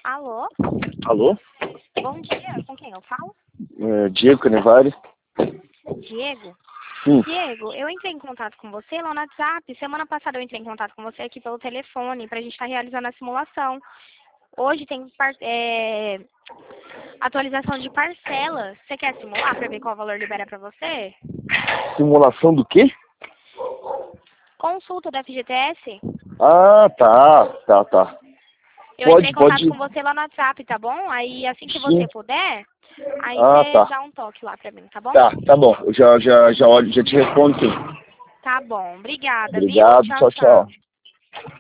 Alô? Alô? Bom dia, com quem eu falo? Diego Canevari. Diego? Sim. Diego, eu entrei em contato com você lá no WhatsApp. Semana passada eu entrei em contato com você aqui pelo telefone pra gente estar realizando a simulação. Hoje tem atualização de parcelas. Você quer simular pra ver qual valor libera pra você? Simulação do quê? Consulta da FGTS? Ah, tá. Eu entrei em contato Pode. com você lá no WhatsApp, tá bom? Aí assim que você Sim. puder, aí Ah, você tá. dá um toque lá pra mim, tá bom? Tá bom. Eu já olho, já te respondo sim. Tá bom, obrigada, viu? Obrigado, Tchau, tchau, tchau. tchau.